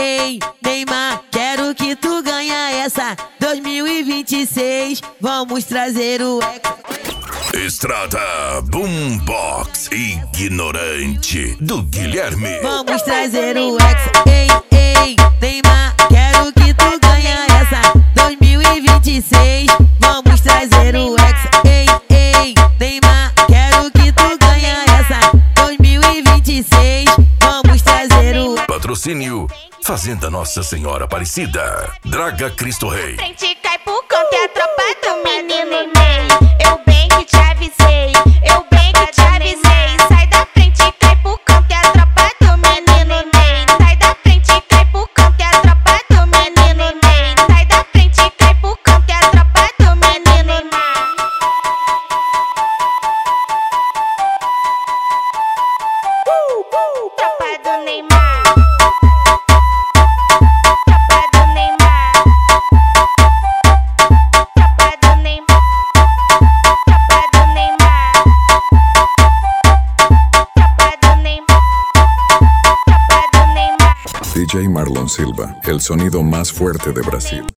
ei, Neymar, quero que tu ganha essa 2026, vamos trazer o Hexa. Estrada Boombox Ignorante do Guilherme. Vamos trazer o Hexa. Ei, ei, Neymar, quero que tu ganha essa 2026, vamos trazer o Hexa. Ei, ei, Neymar, quero que tu ganha essa 2026, vamos trazer o Patrocínio Fazenda Nossa Senhora Aparecida, Draga Cristo Rei. Frente cai por conta é a tropa do menino Ney. Eu bem que te avisei, eu bem que te avisei. Sai da frente e cai por conta é a tropa do menino Ney. Sai da frente e cai por conta é a tropa do menino Ney. Sai da frente e cai por conta é a tropa do menino Ney. Tropa do Neymar. Tropa do Neymar. Tropa do Neymar. Tropa do Neymar. Tropa do Neymar. Tropa do Neymar. DJ Marlon Silva, el sonido más fuerte de Brasil.